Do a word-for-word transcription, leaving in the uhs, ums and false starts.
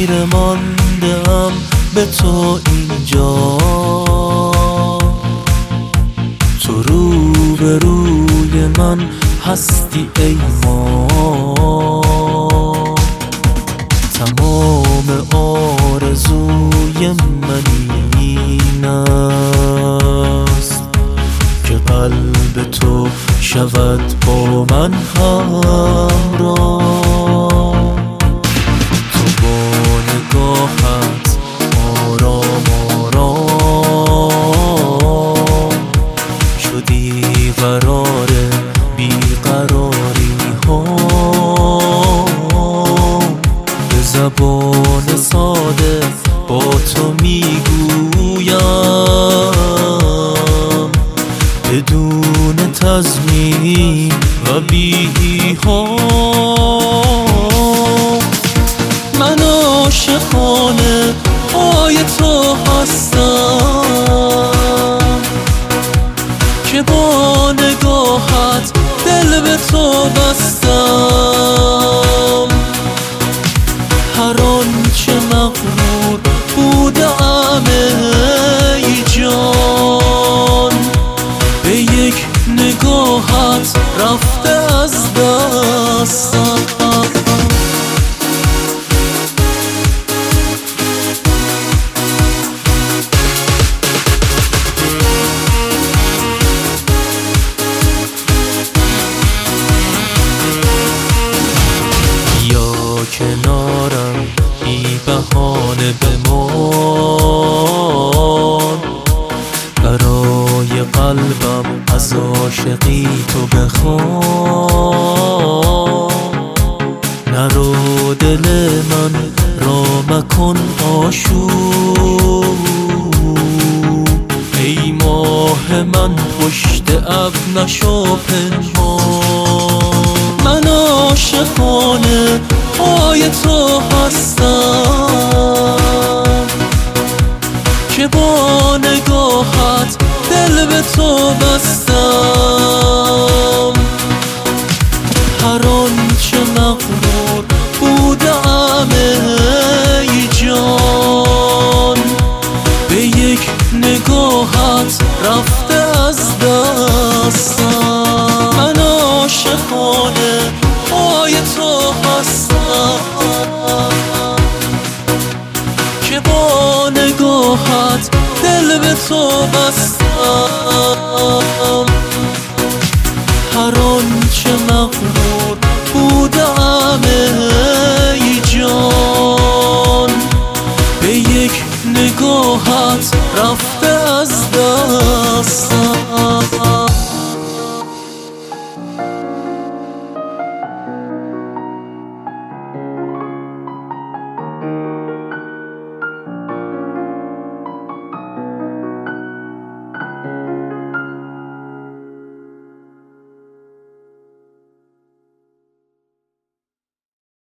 خیره ماندم به تو اینجا، تو رو به روی من هستی ای ما. تمام آرزوی من این است که قلب تو شود با من همراه. تو با نگاهت آرام آرام شدی قرار بیقراری ها. به زبان ساده با تو میگویم بدون تضمین و بی‌ها. من عاشقانه پای تو هستم که با نگاهت دل به تو بستم. هر آنچه مغرور بودم ای جان به یک نگاهت رفته از دستم. کنارم بی بهانه بمان، برای قلبم از عاشقی تو بخوان. نرو دل من را مکن آشوب، ای ماه من پشت ابر نشو پنهان. من عاشقانه پای تو هستم که با نگاهت دل به تو بستم. هر آنچه مغرور بودم ای جان به یک نگاهت رفته از دستم. من عاشقانه پای تو هستم که با نگاهت دل به تو بستم. هر آنچه مغرور بودم ای جان به یک نگاهت رفته از دستم.